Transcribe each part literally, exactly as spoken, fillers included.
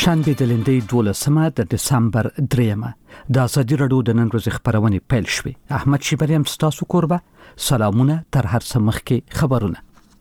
شنبه د لندې دولسمه د دسمبر دریمه د ازادي راډیو د نن ورځې خبرونه پیل شوې. احمد شیبریم ستاسو کوربه. سلامونه تر هر څه مخکې خبرونه.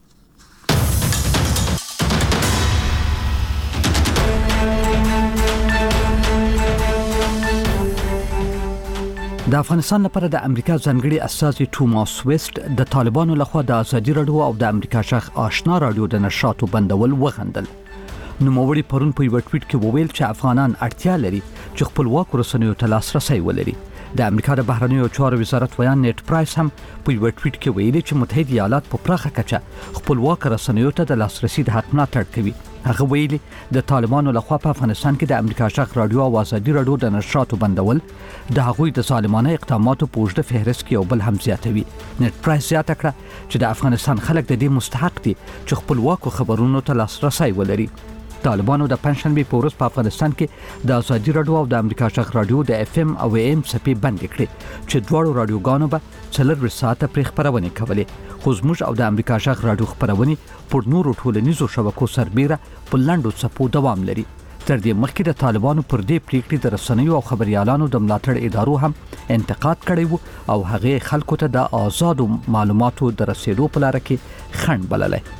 د افغانستان لپاره د امریکا ځانګړي استازي توماس ویسټ د طالبانو لخوا د ازادي راډیو او د امریکا شخ آشنا راډیو د نشراتو بندول وغندل. نوموړي پرون په یو ټویټ کې وویل چې افغانان اړتیا لري چې خپلواک رسنیو ته لاسرسي ولري. د امریکا د بهرنیو چارو وزارت ویان نیټ پرایس هم په یو ټویټ کې ویلي چې متحده ایالات په پراخه کچه خپلواک رسنیو ته د لاسرسي د حق ملاتړ کوي. هغه ویلي د طالبانو لخوا په افغانستان کې د امریکا شخ راډیو او ازادي راډیو د نشراتو بندول د هغوی د ظالمانه اقداماتو په اوږده فهرست کې یو بل هم زیاتوي. نیټ پرایس زیاته کړه چې د افغانستان خلک د دې مستحق دي چې خپلواک خبرونو ته لاسرسي ولري. طالبانو د پنځشنبه په ورځ په افغانستان کې د ازادي راډیو او د امریکا شخ راډیو د اف ام او ام سپي بند کړي چې دواړو راډیوګانو به څلور ساعته پرې خبرونه کولې. خو زموږ او د امریکا شخ راډیو خبرونه پر نورو ټولنیزو شبکو سربېره په لاندو څپو دوام لري. تر دې مخکې د طالبانو پر دې پریکړې د رسنیو او خبريالانو د ملاتړ ادارو هم انتقاد کړی وو او هغه خلکو ته د آزادو معلوماتو د رسیدو په لار کې خنډ بللای.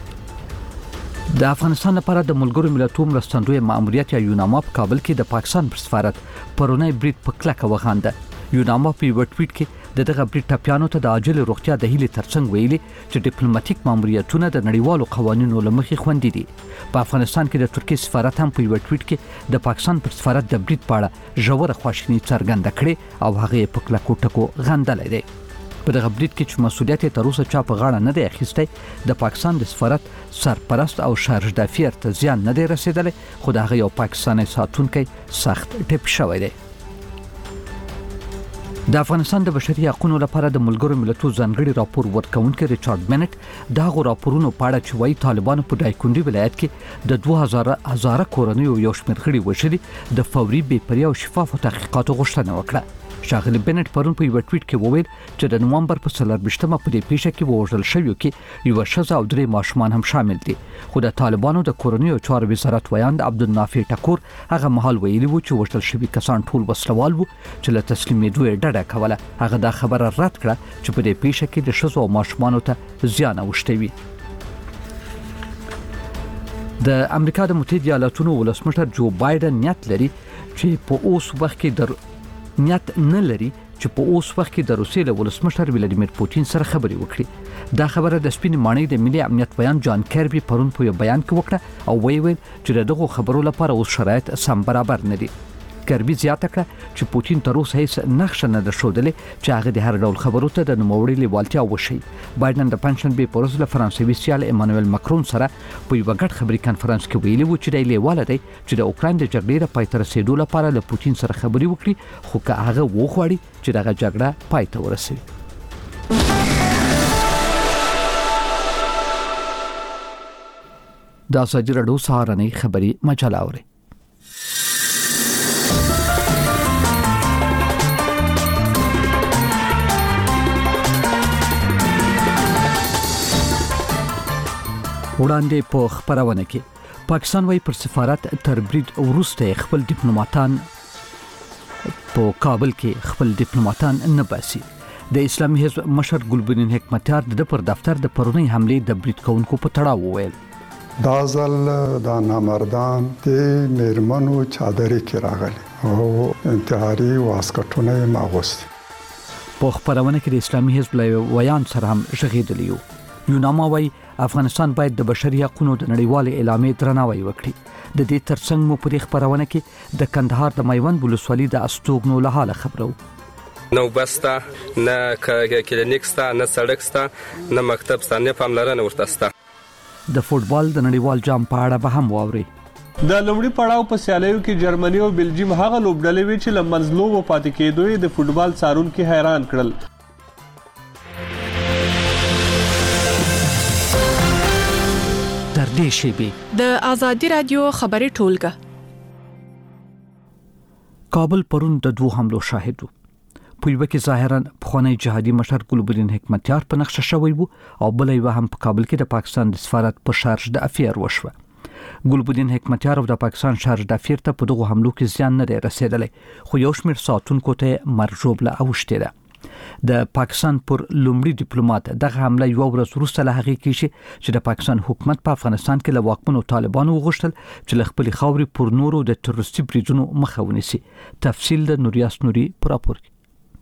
د افغانستان لپاره د ملګرو ملتونو مرستندوی ماموریت یا یوناما په کابل کې د پاکستان پر سفارت پرونی برید په کلکه وغانده. یوناما په یو ټویټ کې د دغه برید ټاپیانو ته د عاجل روغتیا د هیلې ترڅنګ ویلي چې ډیپلوماټیک ماموریتونه د نړیوالو قوانینو لمخې خوندي دي. په افغانستان کې د ترکیې سفارت هم په یو ټویټ کې د پاکستان پر سفارت د برید په اړه ژوره خواشیني څرګنده کړې او هغه په کلکو ټکو غندلې ده. په دغه برید کې چې مسؤلیت یې تر اوسه چا په غاړه نه دی اخیستی، د پاکستان د سفارت سرپرست او شارژ دافیر ته زیان نه دی رسیدلی، خو د هغه یو پاکستاني ساتونکی سخت ټپ شوی دی. د افغانستان د بشري حقوقو لپاره د ملګرو ملتونو ځانګړي راپور ورکونکي ریچارډ منټ د هغو راپورونو په اړه چې وايي طالبانو په دایکندي ولایت کې د دوه هزار هزاره کورنیو یو شمېر غړي وژلي د فوري بې پرې او شفافو تحقیقاتو غوښتنه وکړه. شاغلی بنټ پرون په یو ټویټ کې وویل چې د نومبر په څلرویشتمه په دې پیښه کې وژل شویو کې یو ښځه او درې ماشومان هم شامل دي. خو د طالبانو د کورنیو چارو وزارت ویان عبدالنافع ټکور هغه مهال ویلي وو چې وژل شوي کسان ټول وسلوال وو چې له تسلیمېدو یې ډډه کوله. هغه دا خبره رد کړه چې په دې پیښه کې د ښځو او ماشومانو ته زیان اوښتی وي. د امریکا د متحده ایالاتونو ولسمشر جو بایدن نیت لري چې په اوس وخت کې در نیت نه لري چې په اوس وخت کې د روسیې له ولسمشر ولادیمیر پوتین سره خبرې وکړي. دا خبره د سپین ماڼۍ د ملي امنیت ویان جان کیربي پرون په یو بیان کې وکړه او ویل چې دغه خبرو لپاره اوس شرایط سم برابر نه دي. کیربي زیاته کړه چې پوتین تر اوسه هیڅ نقشه نه درښودلې چې هغه د هر ډول خبرو ته د نوموړي لیوالتیا وشي. بایدن د پنځشنبه په ورځ له فرانسوي سیال ایمانوئل ماکرون سره په یو غټ خبري کانفرنس کې ویلي و چې د لیواله دی چې د اوکراین د جګړې د پای ته رسیدو لپاره له پوتین سره خبري وکړي، خو که هغه وغواړي چې دغه جګړه پای ته ورسوي. د ازادي راډیو سهارنۍ خبري مجله اوري. وړاندې په خبرونه کې پاکستان وايي پر سفارت تر برید وروسته خپل ډیپلوماټان په کابل کې خپل ډیپلوماټان نه باسي. د اسلامي حزب مشر ګلبدین حکمتیار د پر دفتر د پرونی حمله د برید کوونکو په تړاو وویل دا ځل د نامردان د میرمنو چادرې کې راغلي او انتحاري واسکټونه یې ماغوستي. په خبرونه کې د اسلامي حزب له ویان سره هم ژغېدلی یو. یوناما وايي افغانستان باید د بشري حقوقو د نړیوال اعلامیې درناوی وکړي. د دې ترڅنګ مو په دې خبرونه کې د کندهار د میوند ولسوالۍ د استوګنو له حاله خبرو. نو بستا نه کلینیک ستا نه سړک ستا نه مکتب ستا نه پاملرنه ورته ستا. د فوټبال د نړیوال جام په اړه به هم واوري. د لومړي پړاو په سیالیو کې جرمني او بلجیم هغه لوبډلې وې چې لمنځلو و پاتې کېدوی د فوټبال څارونکو حیران کړل. تر دې شیبې د ازادي رادیو خبري ټولګه. کابل پرون د دوه حملو شاهد وو. په یو کې ظاهرا پخوانی جهادي مشر ګلبدین حکمتیار په نقشه شوی وو او بل یو هم په کابل کې د پاکستان د سفارت په شارژ د افیر وشوه. ګلبدین حکمتیار او د پاکستان شارج دافیر ته په دغه حملو کې زیان نه دی رسیدلی، خو یو شمېر ساتونکو ته مرګ ژوبله اوښتې ده. د پاکستان پر لومړي ډیپلوماټ دغه حمله یو ورځ وروسته له هغې کېږي چې د پاکستان حکومت په افغانستان کې له واکمنو طالبانو وغوښتل چې له خپلې خاورې پر نورو د تروریستي بریدونو مخه ونیسي. تفصیل د نوریاس نوري پر راپور کې.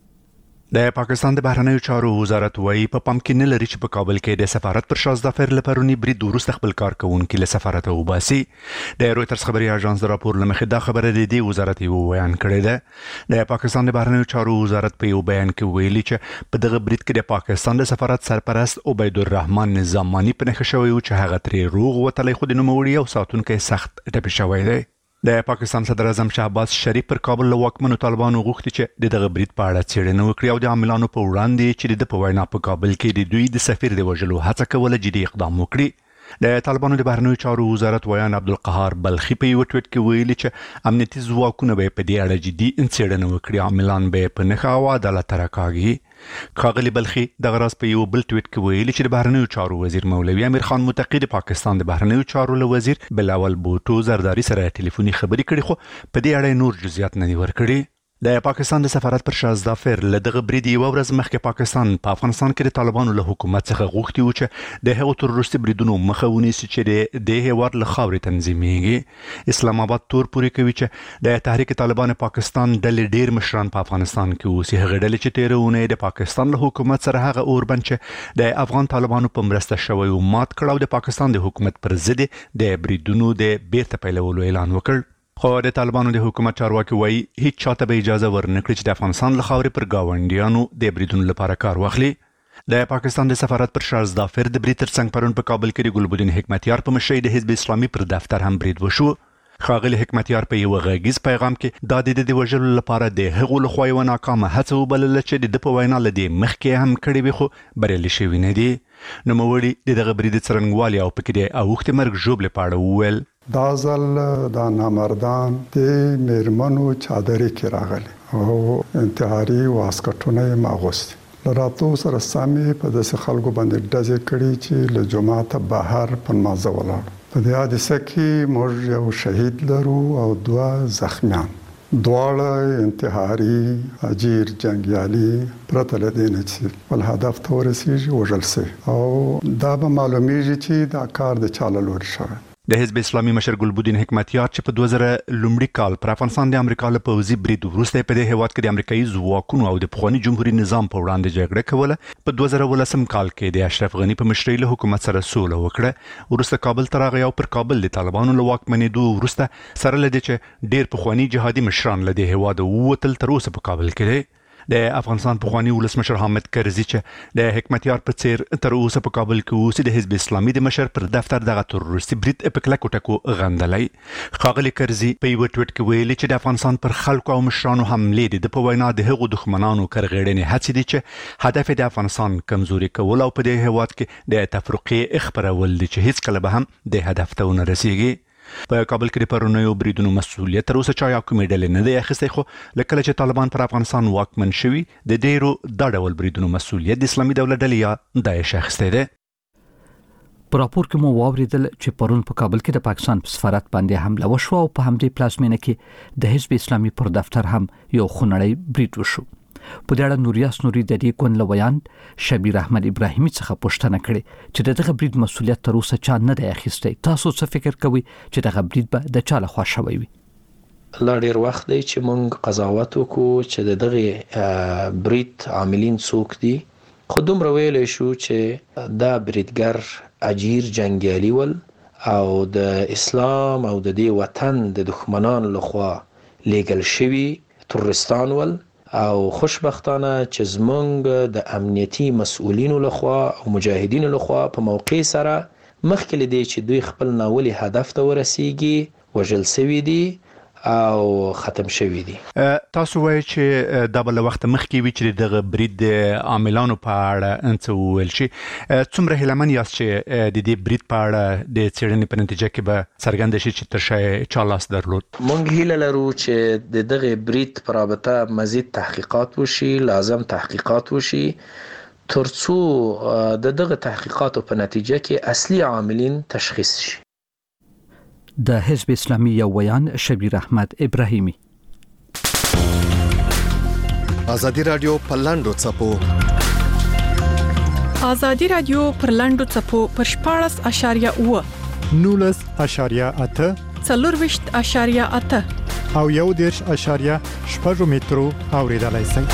د پاکستان د بهرنیو چارو وزارت وايي په پام کې نه لري چې په کابل کې د سفارت پر شاه ظفر لپرونی برید وروسته خپل کارکونکو له سفارت وباسي. د رويټرز خبري اژانس د راپور لمخې دا خبره د دې وزارت یو بیان کړی ده. د پاکستان د بهرنیو چارو وزارت په یو بیان کې ویلي چې په دغه برید کې د پاکستان د سفارت سرپرست عبید الرحمن نظامانی په نښه شوی او چې هغه ترې روغ وتلی، خو د نوموړي او ساتونکو سخت ټپي شوی دی. د پاکستان صدر اعظم شهباز شریف پر کابل له واکمنو طالبانو غوښتي چې د دغه برید په اړه څېړنه وکړي او د عاملانو په وړاندې چې د په وینا په کابل کې د دوی د سفیر د وژلو هڅه کوله جدي اقدام وکړي. د طالبانو د بهرنیو چارو وزارت ویان عبدالقهار بلخي په یو ټویټ کې ویلي چې امنیتي ځواکونه به په دې اړه جدي څېړنه وکړي، عاملان به په نښه او عدالت ته راکاږي. ښاغلي بلخي دغه راز په یو بل ټویټ کې ویلي چې د بهرنیو چارو وزیر مولوي امیر خان متقي د پاکستان د بهرنیو چارو له وزیر بلاول بوټو زرداری سره ټلیفوني خبرې کړې، خو په دې اړه نور جزئیات نه دي ورکړي. د پاکستان د سفارت پر شاه ظفر له دغه برید یو ورځ مخکې پاکستان په افغانستان کې د طالبانو له حکومت څخه غوښتي و چې د هغو تروریستي بریدونو مخه ونیسي چې د هیواد له خاورې تنظیمېږي. اسلام آباد تور پورې کوي چې د تحریک طالبان پاکستان ډلې ډیر مشران په افغانستان کې اوسي. هغه ډلې چې تېره اونۍ د پاکستان له حکومت سره هغه اوربند چې د افغان طالبانو په مرسته شوی او مات کړ او د پاکستان د حکومت پر ضد د بریدونو د بیرته پیلولو اعلان وکړ. خو د طالبانو د حکومت چارواکي وایي هیڅ چاته به اجازه ورنکړي چې د افغانستان له خاورې پر ګاونډیانو د بریدونو لپاره کار واخلي. د پاکستان د سفارت پر شاه ظفر د برید ترڅنګ پرون په کابل کې د ګلبدین حکمتیار په مشرۍ د حزب اسلامي پر دفتر هم برید وشو. ښاغلي حکمتیار په یو غږیز پیغام کې دا د د وژلو لپاره د هغو لخوا یوه ناکامه هڅه وبلله چې د ده په وینا له دې مخکې هم کړې وي، خو بریالي شوي نه دي. نوموړي د دغه برید څرنګوالي او پکې د اوښتې مرګ ژوبلې په اړه وویل. دا ځل دا نامردان د میرمنو چادرې کې راغلي او انتحاري واسکټونه یې ماغوستي. له راتلو سره سمې په داسې خلکو باندې ډزې کړي چې له جوماته بهر په نمازه ولاړ. په دې حادثه کې موږ یو شهید لرو او دوه زخمیان، دواړه انتحاري اجیر جنگیالي پرته له دې نه چې خپل هدف ته ورسېږي وژل سوي او دا به معلومیږي چې دا کار د چا له لورې شوی. د حزب اسلامي مشر ګلبدین حکمتیار چې په دوه زره لومړي کال پر افغانستان د امریکا له پوځي برید وروسته په دې هیواد کې د امریکایي ځواکونو او د پخواني جمهوریت نظام په وړاندې جګړه کوله، په دوه زره ولسم کال کې د اشرف غني په مشرۍ له حکومت سره سوله وکړه. وروسته کابل ته راغی او پر کابل د طالبانو له واکمنېدو وروسته سره له دې چې ډېر پخواني جهادي مشران له دې هیواده ووتل، تر اوسه په کابل کې دی. د افغانستان پخواني ولسمشر حامد کرزي چې د حکمتیار په څیر تر اوسه په کابل کې اوسي، د حزب اسلامي د مشر پر دفتر دغه تروریستي برید په کلکو ټکو غندلی. ښاغلي کرزي په یو ټویټ کې ویلي چې د افغانستان پر خلکو او مشرانو حملې د په وینا د هغو دښمنانو کرغېړنې هڅې دي چې هدف د افغانستان کمزوري کول او په دې هیواد کې د تفرقې خپرول دي چې هیڅ کله به هم د هدف ته ونه رسیږي. په کابل کې د پرونیو بریدونو مسؤلیت تر اوسه چا یا کومې ډلې نه دی اخیستی، خو له کله چې طالبان پر افغانستان واکمن شوي د ډیرو دا ډول بریدونو مسؤلیت د اسلامي دولت ډلې یا داعش اخیستی دی. په راپور کې مو واوریدل چې پرون په کابل کې د پاکستان په سفارت باندې حمله وشوه او په همدې پلازمینه کې د حزب اسلامي پر دفتر هم یو خونړی برید وشو. په دې اړه نوریاس نوري د دې کون لویان شبیر احمد ابراهیمي څخه پوښتنه کړې چې دغه برید مسؤلیت تر اوسه چا نه دی اخیستی. تاسو څه فکر کوئ چې دغه برید به د چا لخوا شوی وي؟ لا ډیر وخت دی چې موږ قضاوت وکړو چې دغه برید عاملین څوک دي، خو دومره ویلی شو چې دا بریدګر اجیر جنګیالي ول او د اسلام او د دې وطن د دښمنانو لخوا لیږل شوي تروریستان ول، او خوشبختانه چې زمونږ د امنیتي مسؤلینو لخوا او مجاهدینو لخوا په موقع سره مخکې له دې چې دوی خپل ناولي هدف ته ورسیږي وژل سوي دي او ختم شوي دي. تاسو وایئ چې دا به له وخته مخکې وي چې دغه برید د عاملانو په اړه څه وویل شي. څومره هیلهمن یاست چې د دې برید په اړه د څېړنې په نتیجه کې به څرګنده شي چې تر شا یې چا لاس درلود؟ موږ هیله لرو چې د دغه برید په رابطه مزید تحقیقات وشي، لازم تحقیقات وشي، ترڅو د دغه تحقیقاتو په نتیجه کې اصلي عاملین تشخیص شي. د حزب اسلامي یو ویان شبیر احمد ابراهیمی. ازادي رادیو په لاندو چپو ازادي رادیو پر لاندو چپو پر شپاړس اشاریه اوه نولس اشاریه اته څلورویشت اشاریه اته او یو دیرش اشاریه شپږ مترو اوریدلای شئ.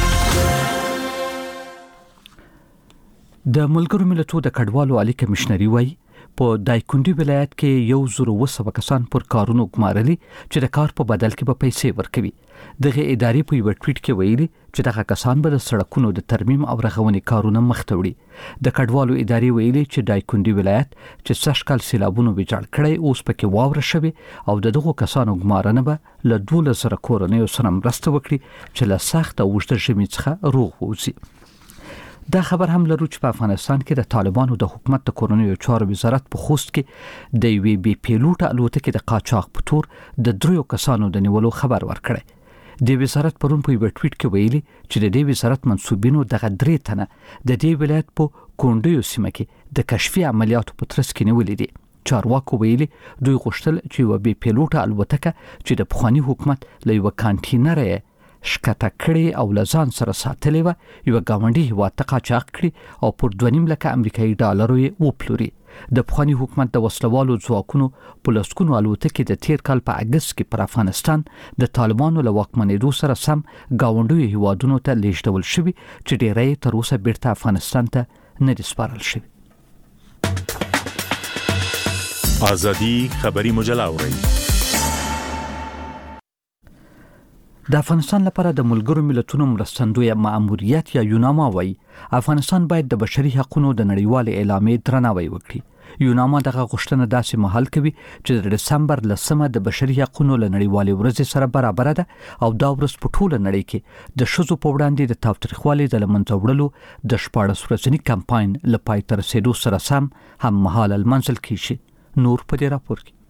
د ملګرو ملتونو د کډوالو عالی کمشنري وایي په دایکندي ولایت کې یو زره وسو کسان پر کارونو ګمارلي چې د کار په بدل کې به پیسې ورکوي. دغه ادارې په یو ټویټ کې ویلي چې دغه کسان به د سړکونو د ترمیم او رغونې کارونه مخته وړي. د کډوالو ادارې ویلي چې دایکندي ولایت چې سشکل سیلابونو ویجاړ کړي اوس پکې واوره شوي او دغه کسانو ګمارنه به له دولس زره کورنیو سره مرسته وکړي چې له سخت او اوږده ژمي څخه روغ ووځي. دا خبر هم لرو چې په افغانستان کې د طالبانو د حکومت د کورنیو چارو وزارت په خوست کې د وی بي پیلوټ الوتکې د قاچاق په تور د دریو کسانو د نیولو خبر ورکړی. د وزارت پرون په یو ټویټ کې ویلي چې د دې وزارت منسوبینو دغه درې تنه د دې ولایت په کونډیو سیمه کې د کشفي عملیاتو په ترڅ کې نیولې دي. چارواکو ویلي دوی غوښتل چې یو بي پیلوټ الوتکه چې د پخوانی حکومت له یو کانټینر شکته کړي او لزان سره ساتلې و یو گاونډي هیواد ته قاچاق کړي او پر دوه نیم لکه امریکایي ډالرو یې وپلوري. د پخوانی حکومت د وسلوالو ځواکونو په لسګونو الوتکې د تیر کال په اگست کې پر افغانستان د طالبانو له واکمنېدو سره سم گاونډیو هیوادونو ته لیږدول شوي چې ډیری تر اوسه بیرته افغانستان ته نه دي سپارل شوي. ازادي خبري مجله اورئ. د افغانستان لپاره د ملګرو ملتونو مرستندوی مأموریت یا یوناما وایي افغانستان باید د بشري حقوقو د نړیوال اعلامیې درناوی وکړي. یوناما دغه غوښتنه داسې مهال کوي چې د دسمبر لسمه د بشري حقوقو له نړیوالې ورځې سره برابر ده او دا ورځ په ټوله نړۍ کې د ښځو په وړاندې د تاوتریخوالي د له منځه وړلو د شپاړس ورځني کمپاین له پای ته رسېدو سره سم هم مهاله لمنځل کیږي. نور په دې راپور کې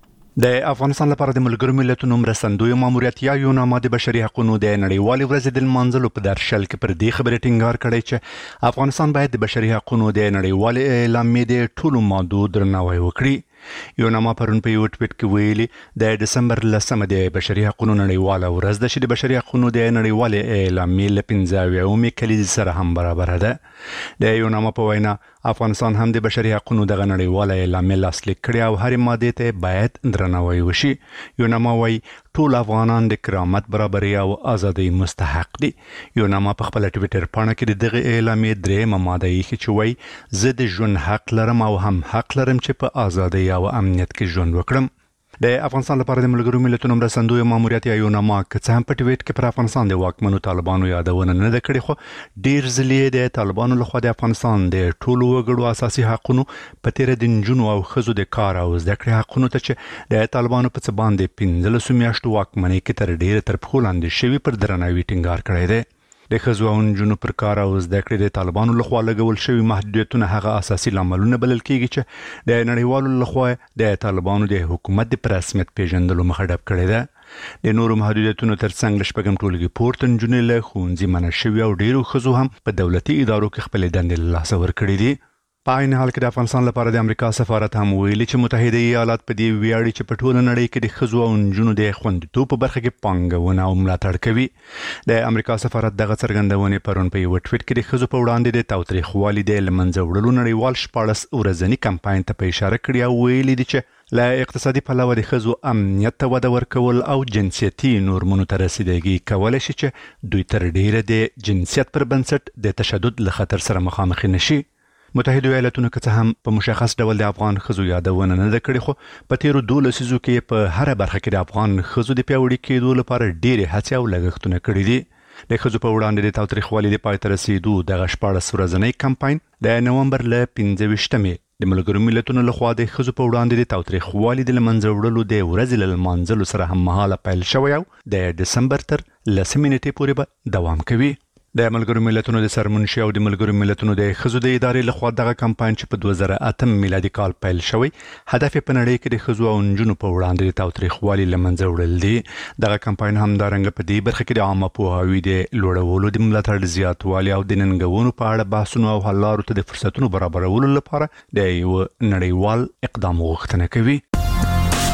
د افغانستان لپاره د ملګرو ملتونو مرستندوی ماموریت یا یوناما د بشري حقوقو د نړیوالې ورځې د لمانځلو په درشل کې پر دې خبرې ټینګار کړی چې افغانستان باید د بشري حقوقو د نړیوالې اعلامیې د ټولو مادو درناوی وکړي. یوناما پرون په یو ټویټ کې ویلي د دسمبر لسمه د بشري حقوقو نړیواله ورځ ده چې د بشري حقوقو د نړیوالې اعلامیې له پنځه اویاومې کلیزې سره هم برابر ده. د یوناما په وینا افغانستان هم د بشري حقوقو دغه نړیواله اعلامیې لاسلیک کړي او هر ماده ته باید درناوی وشي. یوناما وايي ټول افغانان د کرامت، برابرۍ او ازادۍ مستحق دي. یوناما په خپل ټویټر پاڼه کې د دغه اعلامیې درېیمه ماده یې چې وايي زه د ژوند حق لرم او هم حق لرم چې په ازادۍ او امنیت کې ژوند وکړم. د افغانستان لپاره د ملګرو ملتونو مرستندوی ماموریت یا یوناما که څه هم په ټویټ کې پر افغانستان د واکمنو طالبانو یادونه نه ده کړې، خو ډیر ځلې د طالبانو لخوا د افغانستان د ټولو وګړو اساسي حقوقو په تیر د نجونو او ښځو د کار او زده کړې حقوقو ته چې د طالبانو په څه باندې پنځلسو میاشتو واکمنۍ کې تر ډیره تر پښو لاندې شوي پر درناوي ټینګار کړی دی. د ښځو او نجونو پر کار او زده کړې د طالبانو لخوا لګول شوي محدودیتونه هغه اساسي لاملونه بلل کېږي چې د نړیوالو لخوا د طالبانو د حکومت د رسمیت پیژندلو مخه ډب کړې ده. د نورو محدودیتونو ترڅنګ له شپږم ټولګي پورته نجونې له ښوونځي منع شوي او ډیرو ښځو هم په دولتي ادارو کې خپلې دندې له لاسه ورکړې دي. په عین حال کې د افغانستان لپاره د امریکا سفارت هم ویلي چې متحده ایالات په دې ویاړي چې په ټوله نړۍ کې د ښځو او نجونو د خوندیتوب په برخه کې پانګونه او ملاتړ کوي. د امریکا سفارت دغه څرګندونې پرون په یو ټویټ کې د ښځو په وړاندې د تاوتریخوالي د له منځه وړلو نړیوال شپاړس ورځني کمپاین ته په اشاره کړې او ویلي دي چې له اقتصادي پلوه د ښځو امنیت ته وده ورکول او جنسیتي نورمونو ته رسیدګي کولی شي چې دوی تر ډیره د جنسیت پر بنسټ د تشدد له خطر سره مخامخ نشي. متحده ایالاتونو که څه هم په مشخص ډول د افغان ښځو یادونه نه ده کړې، خو په تیرو دوه لسیزو کې په هر برخه کې د افغان ښځو د پیاوړي کېدو لپاره ډېرې هڅې او لګښتونه کړي دي. د ښځو په وړاندې د تاوتریخوالي د پای ته رسیدو دغه شپاړس ورځنی کمپاین د نومبر له پنځه ویشتمې د ملګرو ملتونو لخوا د ښځو په وړاندې د تاوتریخوالي د له منځه وړلو د ورځې له لمانځلو سره هممهاله پیل شوی او د دسمبر تر لسمې نیټې پورې به دوام کوي. د ملګرو ملتونو د سرمنشي او د ملګرو ملتونو د ښځو د ادارې لخوا دغه کمپاین چې په دوه زره اتم میلادي کال پیل شوی هدف په نړۍ کې د ښځو او نجونو په وړاندې د تاوتریخوالي له منځه وړل دي. دغه کمپاین همدارنګه په دې برخه کې د عامه پوهاوي د لوړولو، د ملاتړ زیاتوالي او د ننګونو په اړه بحثونو او حل لارو ته د فرصتونو برابرولو لپاره د یو نړیوال اقدام غوښتنه کوي.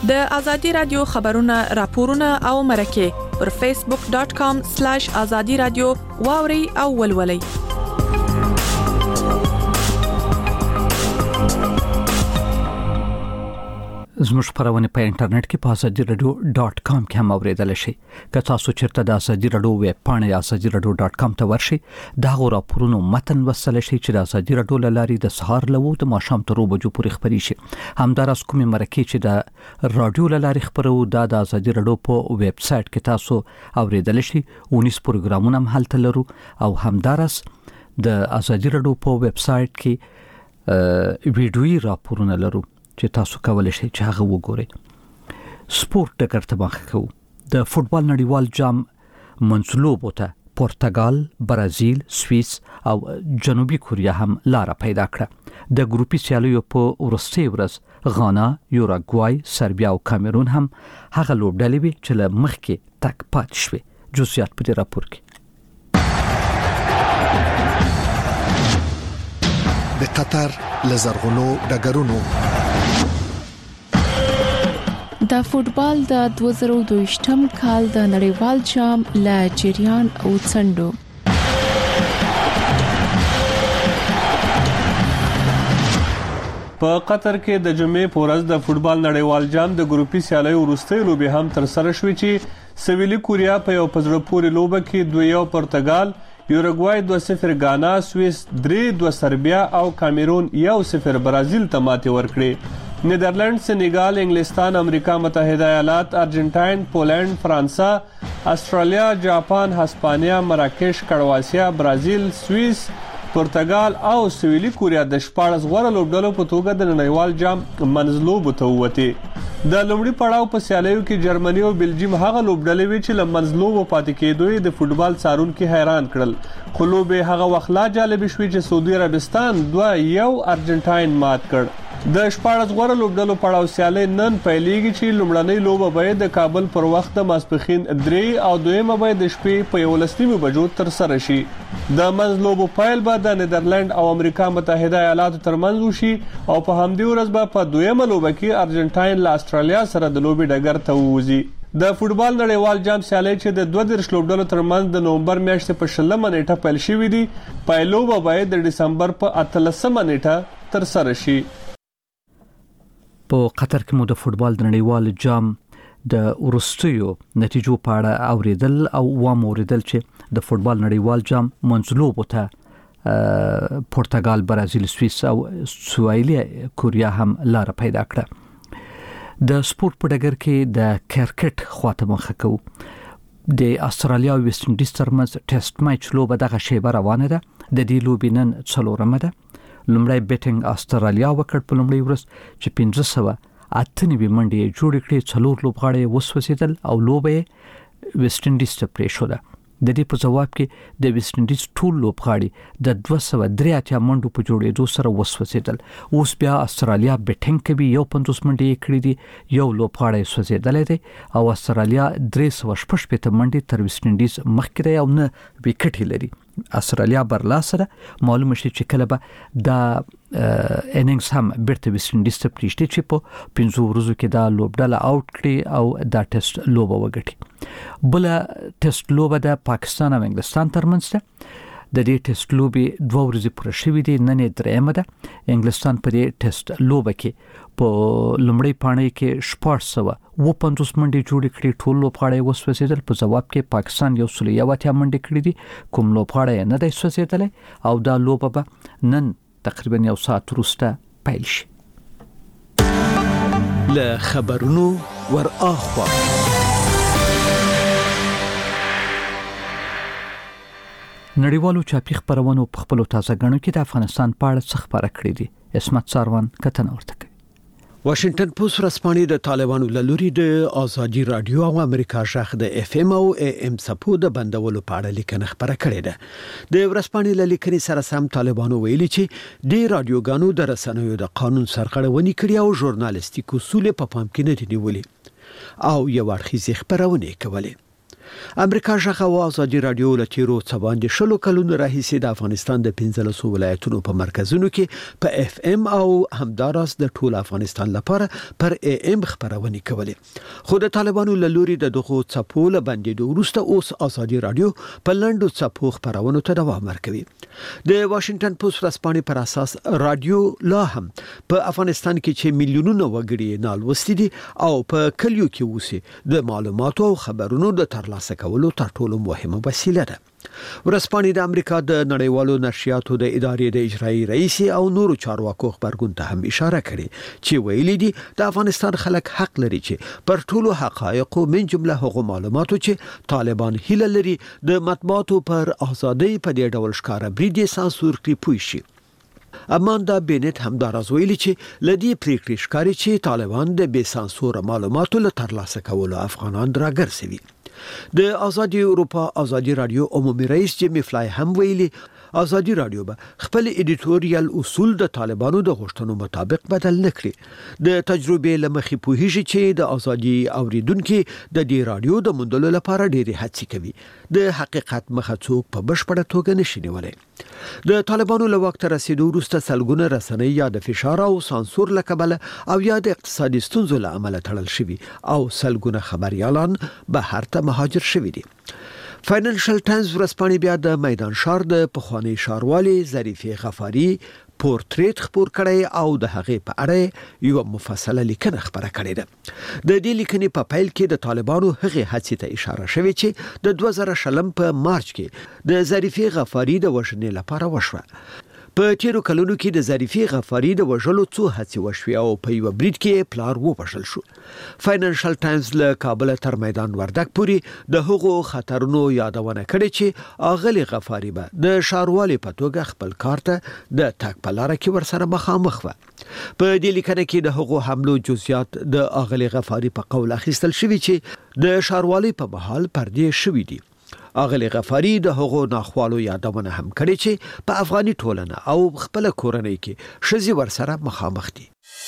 د ازادي رادیو خبرونه راپورونه او مرکه پر فیسبوک ډاټ کام سلیش ازادي رادیو واوري او ولولئ. زموږ خبرونه په انټرنیټ کې په ازادي رادیو ډاټ کام کې هم اوریدل شي. که تاسو چیرته د ازادي رادیو ویب پاڼه ازادي رادیو ډاټ کام ته ورشئ، دا راپورونه متن وسل شي چې د ازادي رادیو لاري د سهار لوو د ماښام تر بجو پورې خبري شي. همدارس کومې مرکه چې د رادیو لاري خبرو د ازادي رادیو په ویب سټ کې تاسو اوریدل شي. ونیس پروګرامونه هم هلته لرو او همدارس د ازادي رادیو په ویب سټ کې ویډیوي راپورونه لرو چې تاسو کولای شئ چې هغه وګورئ. سپورت ډګر ته مخ کوو. د فوتبال نړیوال جام منځلوبو ته پرتګال، برازیل، سوئیس او جنوبي کوریا هم لار پیدا کړه. د ګروپي سیالیو په وروستي ورځ غانا، یوراګوای، سربیا او کامرون هم هغه لوبډلې وي چې له مخکې تک پاتې شوې. جزئیات په دې راپور کې. د قطر لزرغونو ډګرونو د فوتبال د دوه زره دوه کال د نړیوال جام لا جریان او څنډو په قطر کې د جمعې په ورځ د فوتبال نړیوال جام د ګروپي سیالیو وروستۍ لوبې هم تر سره شوې چې سویلي کوریا په یو پزړه پورې لوبه کې دوه یو پرتګال، یوراګوای دوه صفر غانا، سوئیس درې دوه سربیا او کامرون یو صفر برازیل ته ماتې ورکړې. نیدرلند، سنیګال، انګلستان، امریکا متحده ایالات، ارجنټاین، پولند، فرانسه، استرالیا، جاپان، هسپانیا، مراکش، کرواتیا، برازیل، سوئیس، پرتګال او سویلي کوریا د شپاړس غوړه لوبډلو په توګه د نړیوال جام منځلوبو ته ووتې. د لومړي پړاو په سیالیو کې جرمني او بلجیم هغه لوبډلې وې چې له منځلوبو پاتې کېدو د فوتبال څارونکو حیران کړل. خو لوبې هغه وخت لا جالب شوې چې سعودي عربستان دوه یو ارجنټاین مات کړ. د شپاړس غوړه لوبډلو پړاو سیالي نن پیلېږي چې لومړنۍ لوبه به د کابل پر وخت د ماسپښین درې او دویمه به د شپې په یولس نیمو بجو تر سره شي. د منځلوبو پیل به د نیدرلند او امریکا متحده ایالاتو ترمنځ وشي او په همدې ورځ به په دویمه لوبه کې ارجنټاین له استرالیا سره د لوبې ډګر ته ووځي. د فوتبال نړیوال جام سیالي چې د دوه دیرش لوبډلو ترمنځ د نومبر میاشتې په شلمه نیټه پیل شوې دي، پایلوبه به د دسمبر په اتلسمه نیټه تر سره شي. په قطر کې مو د فوتبال د نړیوال جام د ورستیو نتیجو په اړه اوریدل او وام اوریدل چې د فوتبال نړیوال جام منځلوبو ته پرتګال، برازیل، سوئیس او سویلي کوریا هم لار پیدا کړه. د سپورت په ډګر کې د کرکټ خواته مخ کوو. د استرالیا او ویسټ انډیز ترمنځ ټیسټ میچ لوبه دغه شیبه روانه ده. د دې لوبې نن څلورمه ده. لومړی بیټینګ استرالیا وکړ په لومړۍ ورځ چې پنځه سوه اته نوي منډې جوړې کړې، څلور لوبغاړي وسوځېدل او لوبه ویسټ انډیز ته پرېښوده. د دې په جواب کې د ویسټ انډیز ټول لوبغاړي د دوه سوه درې اتیا منډو په جوړېدو سره وسوځېدل. اوس بیا استرالیا بیټینګ کوي، یو پنځوس منډې یې کړې دي، یو لوبغاړی سوځېدلی دی او استرالیا درې سوه شپږ شپېته منډې تر ویسټ انډیز مخکې دی او نه وکټ یې لري. استرالیا برلاسه ده. معلومه شي چې کله به دا اننګز هم بیرته ویسټ انډیز ته پریږدي چې په پنځو ورځو کې دا لوبډله آوټ کړي او دا ټیسټ لوبه وګټي. بل ټیسټ لوبه د پاکستان او انګلستان ترمنځ ده. د دې ټیسټ لوبې دوه ورځې پوره شوې دي، نن یې درېیمه ده. انګلستان په دې ټیسټ لوبه کې په لومړۍ پاڼې کې شپږ سوه اووه پنځوس منډې جوړې کړې، ټول لوبغاړي وسوځېدل. په جواب کې پاکستان یو سل یو اتیا منډې کړې دي، کوم لوبغاړی نه دی سوځېدلی او دا لوبه به نن تقریبا یو ساعت وروسته پیل شي. له خبرونو ور اخوا نړیوالو چاپی خبرونو په خپل تازه غنو کې د افغانستان په اړه څه خبره کړې دي. اسمت ساروان کتن ورته کوي. واشنگټن پوسټ رسپانې د طالبانو لوري د ازادي رادیو او امریکا شاخ د اف ام او ای ام سپو د بندولو په اړه لیکنه خبره کړې ده. د رسپانې لیکنې سره سم طالبانو ویلي چې د رادیوګانو د رسنیو د قانون سرغړونې کړې او ژورنالیستیک اصول په پام کې نه دي نیولې او یو اړخیزې خبرونه کولې. امریکا ژغه او ازادي رادیو لټیرو څوان شلو کلونو راهیسې د افغانستان د پنځلسو ولایتونو په مرکزونو کې په اف ام او همداراز د ټول افغانستان لپاره پر ای ام خبرونه کولې خو د طالبانو له لوري د دغه څپو له باندې وروسته اوس ازادي رادیو په لندو څپو خبرونه ته دوام ورکوي. د واشنگټن پوسټ ورځپاڼې پر اساس رادیو لا هم په افغانستان کې چې میلیونونه وګړي نالوستي دي او په کلیو کې اوسي د معلوماتو او خبرونو د ترلاسه کولو تر ټولو مهمه وسیله ده. ورځپاڼې د امریکا د نړیوالو نشریاتو د ادارې د اجرایی رئیس او نورو چارواکو خبرګون ته هم اشاره کړې چې ویلي دي د افغانستان خلک حق لري چې پر ټولو حقایقو من جمله هغو معلوماتو چې طالبان هیله لري د مطبوعاتو پر ازادۍ په دې ډول ښکارا بریدي سانسور کړي پوي شي. اماندا بینټ هم دا راز ویلي چې لدی پریکړې ښکاري چې طالبان د بې سانسور معلوماتو له ترلاسه کولو افغانان راګرځوي. د ازادي اروپا ازادي رادیو عمومي رئیس جیمی فلای هم ویلي ازادي رادیو به خپل ایډیټوریال اصول د طالبانو د غوښتنو مطابق بدل نکړي. د تجربې لمخې پوهیږي چې د ازادي اوریدونکو د دې رادیو د موندلو لپاره ډېری هڅې کوي. د حقیقت مخه څوک په بشپړه توګه نشي نیولای. د طالبانو له وخت رسیدو وروسته سلګونه رسنۍ یا د فشار او سانسور له کبله او یا د اقتصادي ستونزو له امله تړل شوي او سلګونه خبريالان بهر ته مهاجر شوي دي. فاینانشل ټایمز ورځپاڼې بیا د میدان ښار د پخوانی ښاروالي ظریفې غفاری پورتریټ خبر کړی او د هغې په اړه یو مفصله لیکنه خبره کړې ده. د دې لیکنې په پیل کې د طالبانو هغې هڅې ته اشاره شوې چې د دوه زره شلم په مارچ کې د ظریفې غفاری د وژنې لپاره وشوه. په تیرو کلونو کې د ظریفې غفاری د وژلو څو هڅې وشوې او په یو برید کې پلار وپاشل شو. فاینانشل ټایمز له کابل تر میدان وردګ پورې د هغو خطرونو یادونه کړې چې اغلی غفاری به د ښاروالي په توګه خپل کار ته د تک په لار کې ورسره مخامخ و. په دې لیکنه کې د هغو حملو جزئیات د اغلی غفاری په قول اخیستل شوی چې د ښاروالي په محل پردې شوی دي. اغلی غفاری د هغو ناخوالو یادونه هم کړې چې په افغاني ټولنه او خپل کورنۍ کې شذي ورسره مخامخ دي.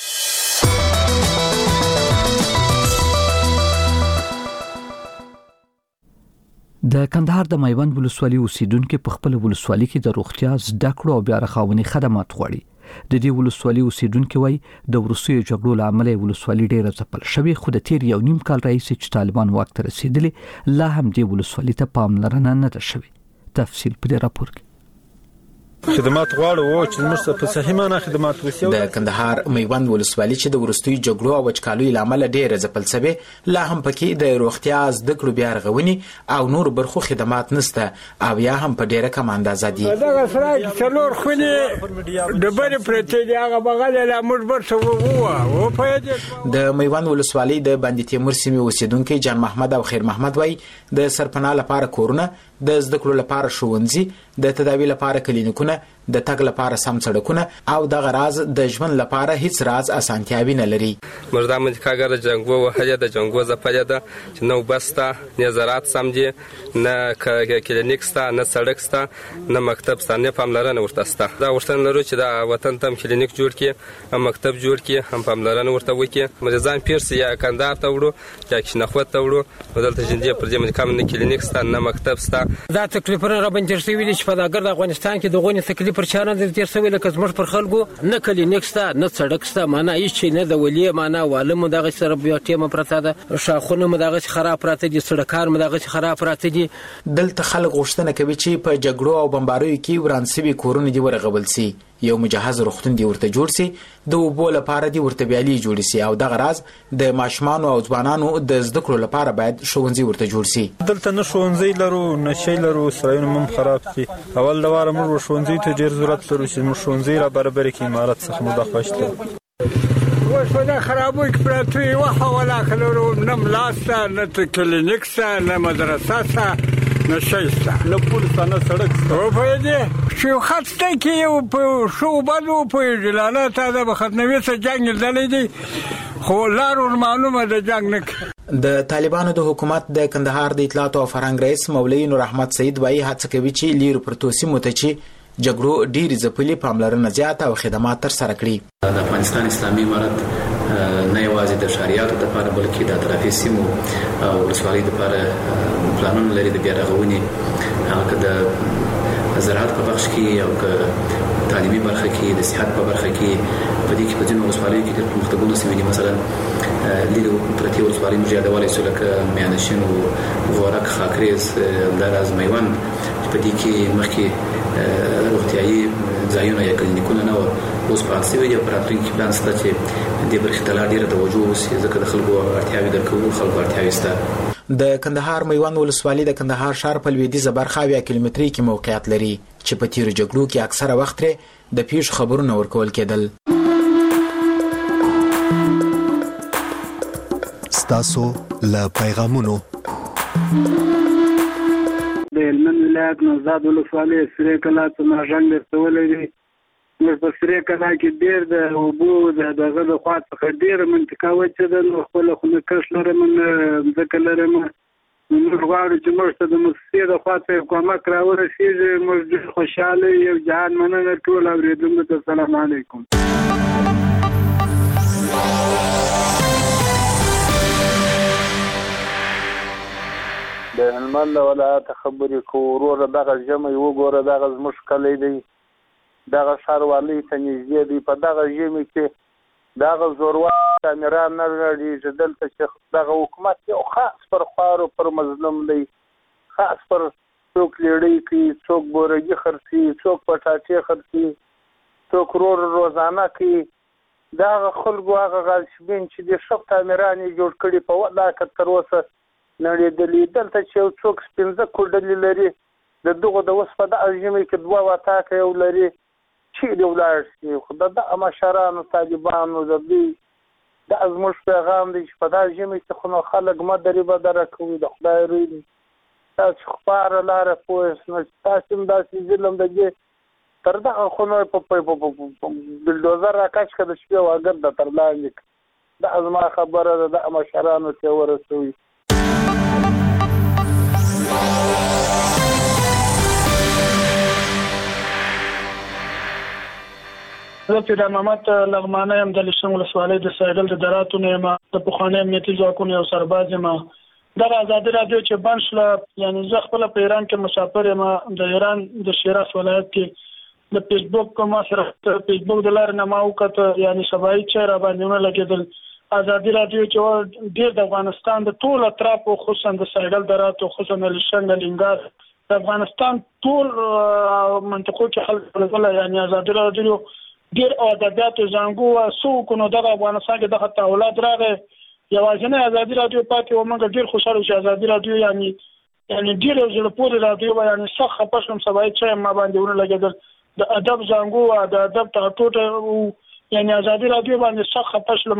د کندهار د میوند ولسوالۍ اوسیدونکو په خپل ولسوالۍ کې د روغتیا زده کړو او بیا رغونې خدمات غواړي. د دې ولسوالۍ اوسیدونکو وایي د ورسوي جګړو لامل ولسوالۍ ډېره ځپل شوې خو د تیر یو نیم کال راهیسې چې طالبان واک ته رسیدلي لا هم دې ولسوالۍ ته پاملرنه نه ده شوې. تفصیل په دې راپور کې خدمات غواړو او چې موږ په صحیح معنی خدمات وسیو. د کندهار میوند ولسوالۍ چې د ورستوي جګړو او وچکالۍ لامل ډېر ځپل شوی لا هم پکې د روغتیا زده کړو بیا رغونې او نور برخو خدمات نشته او یا هم په ډېره کم اندازه دي. دا سره څلور خونې د بری پرته دی هغه بغل له موږ برسو وو او په دې د میوند ولسوالۍ د باندې تیمور سیمې اوسیدونکو جان محمد او خیر محمد وای د سرپناه لپاره کورونه د زده کړو لپاره ښوونځي د تداوی لپاره کلینیکونه د تګ لپاره سم سړکونه او د غراز د ژوند لپاره هیڅ راز اسانتیاوي نه لري. مردا مدکاګر جنگو وهله د جنگو زپاله ده چې نو بستا نظارات سم دي نه کلینیک ستا نه سړک ستا نه مکتب ستا نه پاملرنه ورته ستا. دا ورته لرو چې د وطن تم کلینیک جوړ کړي هم مکتب جوړ کړي هم پاملرنه ورته وکړي. مریضان پیرس یا کندهار ته وړو یا کښنخوت ته وړو بدلته جندې پر دې مدکام نه کلینیک ستا نه مکتب ستا. دا تکلیفونه را باندې شوي دي چې په دغه افغانستان کې دغه تکلیف پر چانه د تیر سوي لکه زموږ پر خلکو نه کلینیک ستا نه سړک ستا معنا هیڅ نه د ولی معنا والم دغه سره بیا ټیمه پراته ده شاخونه مدغه خراب پراته دي سړکار مدغه خراب پراته دي. دلته خلک غوښتنه کوي چې په جګړو او بمباریو کې ورانسوي کورونه دي ورغبل سي یو مجهز روغتون دی ورته جوړ سي د وبو لپاره دی ورته بیالي جوړ سي او دغه راز د ماشومانو او ځوانانو د زده کړو لپاره باید ښوونځي ورته جوړ سي. دلته نه ښوونځي لرو نه شي لرو سرایونه هم خراب دي. اول د واره موږ ښوونځي ته ډیر ضرورت لرو چې موږ ښوونځي را برابر کړي امارات څخه موږ خوښته وسودا خرابوي پراتوي وه ولا خلورو نه ملاسته نه کلینیک سره نه مدرسه سره نه شایسته نه پولیس نه سړک او په دې شو خاصه کې یو په شو بلو په جلاله ته د ختموي څخه جنگ دلې دي خو لارو معلومه د جنگ نه. د طالبانو د حکومت د کندهار د اطلاعات او فرهنګ رئیس مولوی نور احمد سید وایي هڅه کوي چې لیر پرتوسی متچی جګړو ډېری ځپلي پاملرنه زیاته او خدمات تر سره کړي. د افغانستان اسلامي امارت نه یوازې د شریعت لپاره بلکې د اطرافي سیمو او ولسوالۍ لپاره پلانونه لري د بیا رغونې، هغه که د زراعت په بخش کې او که تعلیمي برخه کې، د صحت په برخه کې، په دې کې په ځینو ولسوالیو کې د پرمختګونو سوي دي. مثلا لیدو پرتې ولسوالۍ موږ یادولی شو لکه میانشین او غورک، خاکریز، همداراز میوند، چې په دې کې مخکې روغتیایي ځایونه یا کلینیکونه نه وو، اوس فعال شوي دي او په راتلونکي کې پلان شته چې دې برخې ته لا ډېره توجه وشي، ځکه د خلکو اړتیاوې درک کوو، خلکو اړتیاوې شته. د کندهار میوند ولسوالۍ د کندهار ښار په لویدیځه برخه اویا کیلومترۍ کې موقعیت لري، چې په تیرو جګړو کې اکثره وخت د پیښو خبرونه ورکول کېدل. ستاسو له پیغامونو د هلمند ولایت نوزاد ولسوالۍ سرې کلا څخه ژوند رسولی دی. موږ په سرې کلا کې ډېر د اوبو د دغه د خوا څخه ډېره منطقه وچه ده، نو خپله خو نه کښت لرم نه ځمکه لرم. موږ غواړو چې موږ ته د موسسې د خوا څخه کومک راورسېږي. موږ ډېر خوشحاله یو. جهان مننه ټول اورېدونکو ته. السلام علیکم. د هلمند ولایت خبرې کوو. وروره دغه ژمی وګوره، دغه زموږ کلی دی، دغه ښاروالۍ ته نږدې دی. په دغه ژمي کې دغه زورور تعمیران نه لرېږي. دلته چې دغه حکومت یو خاص پر خوارو پر مظلوم دی، خاص پر څوک لیړۍ کوي، څوک بورګي خرڅي، څوک پټاټې خرڅي، څوک رور روزانه کوي. دغه خلکو هغه غالشبین چې د ښه تعمیران یې جوړ کړي په ولاکه تر اوسه نړېدلي. دلته چې یو څوک پنځه کوډلې لري، د دغو د اوس په دغه ژمي کې دوه وطاکه یو لري، چیرې ولاړ شي؟ خو د دغه مشرانو طالبانو د دوی دا زموږ پیغام دی چې په دغه ژمي کې خو نو خلک مه درې بدره کوي. د خدای روی دی، تاسو خپاره لاره پوه شئ، نو تاسو هم داسې ظلم د دې تر دغه خو نو په بلډوزر راکش که د شپې واګر د تر لاندې دا زما خبره ده. دغه مشرانو ته ورسوي. زه پیدا محمد لغمانه یم، د لشن ولسوالۍ د سایدل د دراتو نه یم، د پخواني امنیتي ځواکونو یو سرباز یم. دغه ازادي راډیو چې بند شوله، یعنې زه خپله په ایران کې مسافر یم، د ایران د شیراز ولایت کې د فیسبوک ما سره فیسبوک د لارې نه ما وکته، یعنې سبایي چای را باندې ونه لګېدل. ازادي راډیو چې ډېر د افغانستان د ټول اطرافو، خصوصا د سایدل دراتو، خصوصا د لشن، د لنګار، د افغانستان ټول منطقو کې خلک ولګله. یعنې ازادي راډیو ډېر ادبیاتو زانګو څه وکړو، نو دغه افغانستان کې دغه تحولات راغی. یوازینۍ ازادي راډیو پاتې وه. موږ ډېر خوشحاله چې ازادي راډیو یعنې یعنې ډېر یو زړه پورې راډیو وه. یعنې سخت خفه شوم، سبایي چای ما باندې ونه لګېدل. د ادب زانګو وه، د ادب ټغټوټه وو. یعنې ازادي راډیو باندې سخت خفه شلم.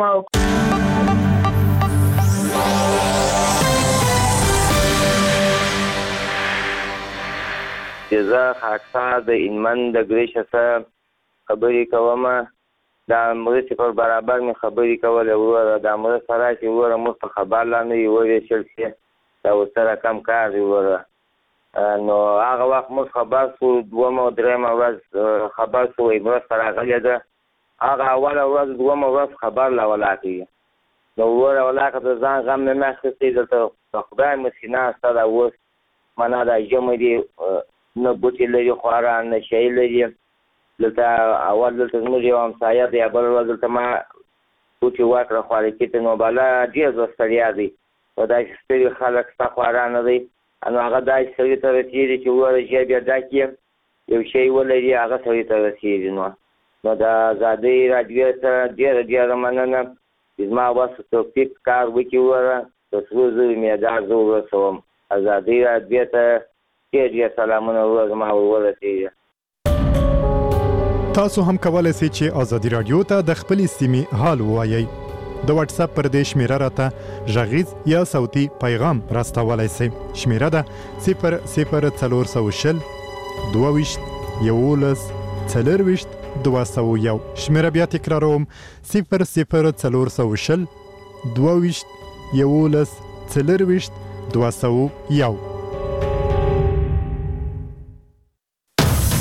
زه خاکسار د هلمند د ګریشه څخه خبرې کوم. دا مرستې پر برابر مې خبرې کولې. وروره دا مرسته راشي، وروره موږ په خبر لا نه یو وویشل شي، دا ورسره کم کار دی. وروره نو هغه وخت موږ خبر شو، دومه او درېیمه ورځ خبر شو وایي مرسته راغلې ده. هغه اوله ورځ دومه ورځ خبر لا ولاکېږي. نو وروره ولاکه د ځان غم نه مې اخیستی. دلته په خدای مسکي ناسته ده. اوس معنا دا ژمی دی، نه بوټي لري خواره، نه شی لري. دلته اول دلته زموږ یو همسایه دی، بله ورځ دلته ما بوټي ورکړه خوارکي ته، نو بله ډېر زه ستړیا دی. نو داسې ستړي خلک ستا خواره نه دی. نو هغه داسې سړي ته رسېږي چې ووایي ژبې بیا ډک یې یو شی ولري، هغه سړي ته رسېږي. نو نو د ازادۍ راډیو سره ډېره ډېره مننه. زما وس توفیق کار وکړي. وروره د سرو زرو مېدال زه ورسوم. ازادۍ راډیو ته ډېر ډېر سلامونه وروره زما ورسېږي. تاسو هم کولای شئ چې ازادي رادیو ته د خپل سیمې حال ووایئ. د واتس اپ پر دې شمیره راته غږیز یا صوتي پیغام راستولای شئ. شمیره ده صفر صفر څلور سوه شل دوه ویشت یولس څلور ویشت دوه سوه یو. شمیره بیا تکراروم، صفر صفر څلور سوه شل دوه ویشت یولس څلور ویشت دوه سوه یو.